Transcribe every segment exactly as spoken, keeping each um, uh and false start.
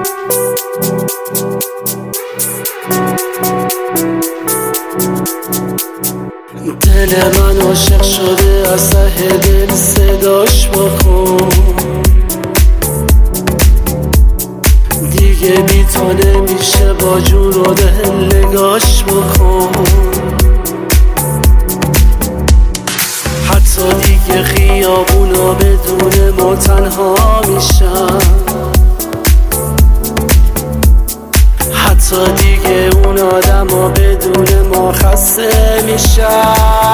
دل من عاشق شده، از ته دل صداش بکن. دیگه بی تو نمیشه، با جون و دل نگاش بکن. حتی دیگه خیابونا بدون ما تنها میشن، حتی دیگه اون آدم ها بدون ما خسته میشن.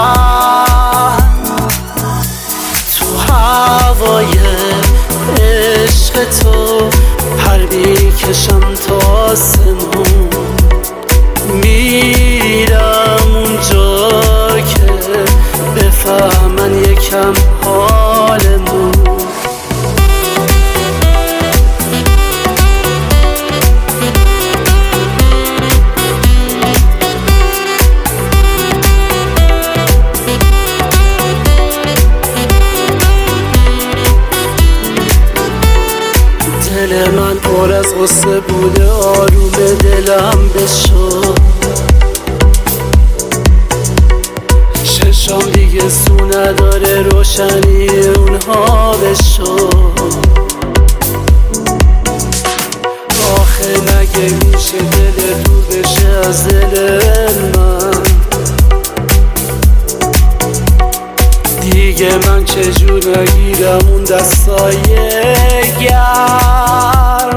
تو هوای عشق تو پر میکشم تا آسمون، میرم اونجا که بفهمن یکم حالمون. دل من پر از غصه بوده، آروم دلم بشو. چشام دیگه سو نداره، روشنی اونها بشو. آخه مگه میشه دل دور بشه از دل من؟ دیگه من چجور نگیرم اون دستای گرم؟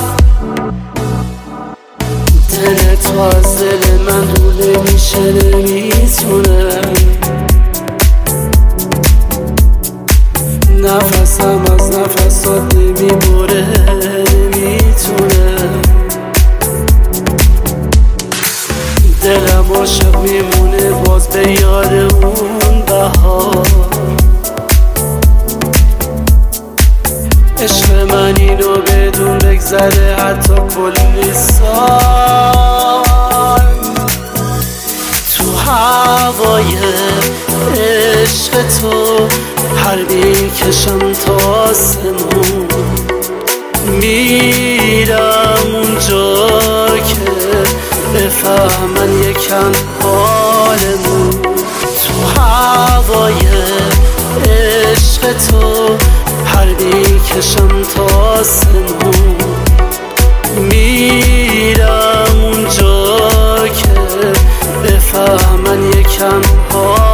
دل تو از دل من دور نمیشه، نمیتونه. نفسم از نفسات نمیبره، نمیتونه. دلم عاشق میمونه باز به یاد اون بهار. عشق من اینو بدون بگذره حتی کلی سال. تو هوای عشق تو پر میکشم تا آسمون، میرم اونجا که بفهمن یکم حالمون. تو هوای عشق تو پر میکشم تا آسمون، میرم اونجا که بفهمن یکم حالمون.